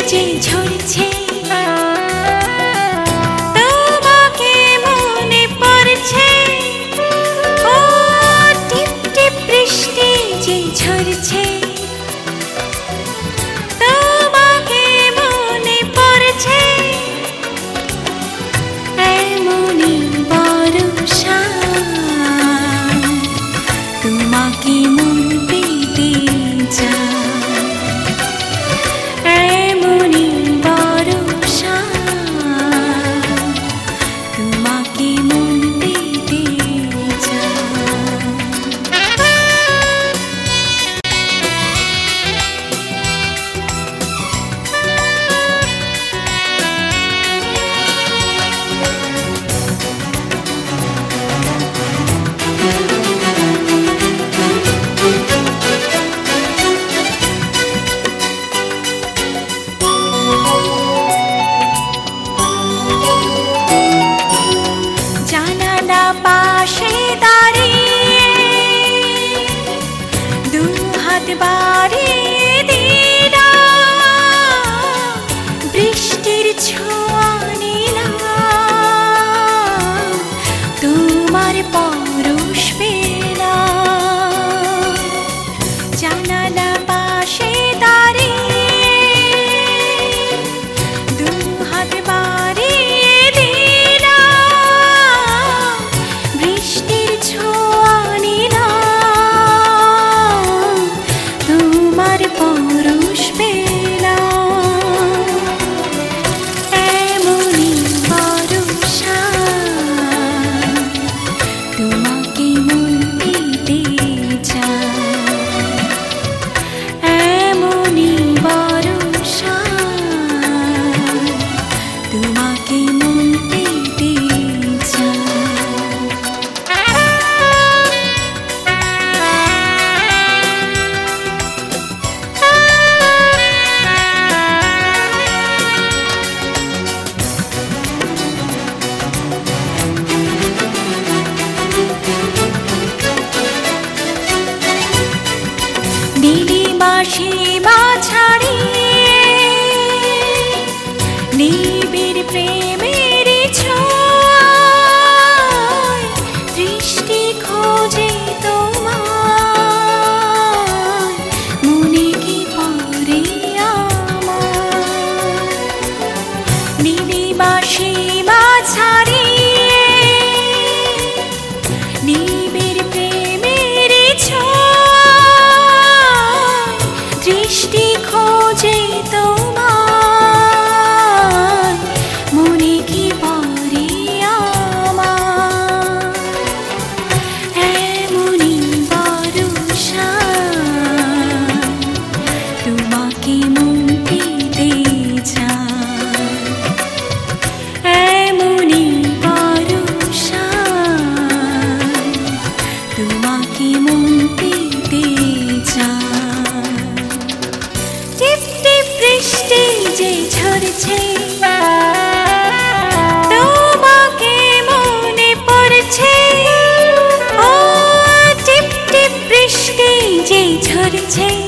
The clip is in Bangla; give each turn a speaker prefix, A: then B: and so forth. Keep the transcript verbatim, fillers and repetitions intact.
A: যে ঝরছে তোমাকে মনে পড়ছে ও টিপ টিপ বৃষ্টি যে ঝরছে তোমাকে মনে পড়ছে এমনই বর্ষা তোমাকে মন পেতে চায় বাড়িয়ে দিলাম বৃষ্টির ছোঁয়া নিলাম তোমার পরশ পেলাম জানালা পাশে দাঁড়িয়ে দু হাত বাড়িয়ে দিলাম বৃষ্টির ছোঁয়া পরশ পেলাম এমনই বর্ষা তোমাকে মন পেতে চায় এমনই বর্ষা তোমাকে মন পেতে চায় সীমা ছাড়িয়ে নিবিড় প্রেমের ছোঁয়ায় দৃষ্টি খোঁজে তোমার মনে কি পড়ে আমার নীলিমা সীমা ছাড়িয়ে নিবিড় প্রেমের ছোঁয়ায় দৃষ্টি খোঁজে তোমার মনে কি পড়ে আমার এমনই বর্ষা তোমাকে মন পেতে চায় এমনই বর্ষা তোমাকে মন পেতে চায় টিপ টিপ বৃষ্টি যে ঝরছে তোমাকে মনে পড়ছে ও টিপ টিপ বৃষ্টি যে ঝরছে